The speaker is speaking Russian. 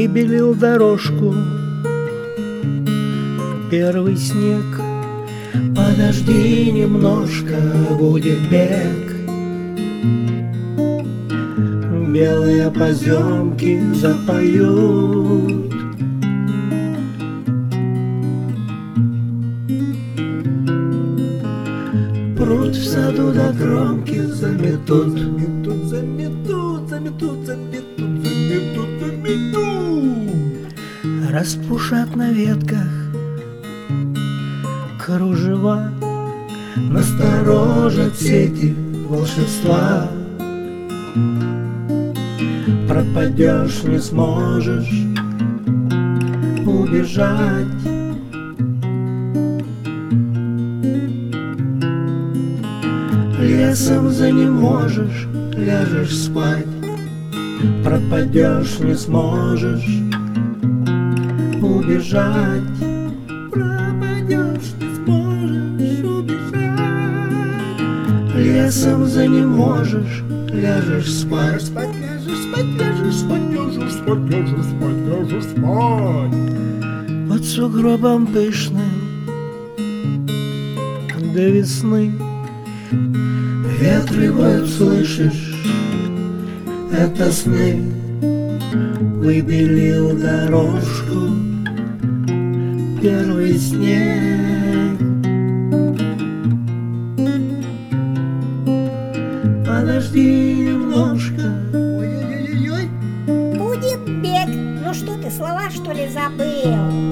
выбелил дорожку первый снег. Подожди немножко, будет бег. Белые поземки запоют. Пруд в саду до кромки заметут. Заметут, заметут, заметут, заметут, заметут, заметут. Распушат на ветках кружева, насторожат сети волшебства. Пропадешь, не сможешь убежать. Лесом за не можешь, ляжешь спать. Пропадешь, не сможешь убежать. Пропадешь, не сможешь убежать. Лесом за не можешь, ляжешь спать. Спать ляжешь, спать ляжешь, спать ляжешь, спать ляжешь, спать ляжешь, спать. Под сугробом пышным до весны ветры воют, слышишь, это сны. Выбелил дорожку первый снег. Подожди немножко. Ой-ой-ой-ой. Будет бег. Ну что ты, слова что ли забыл?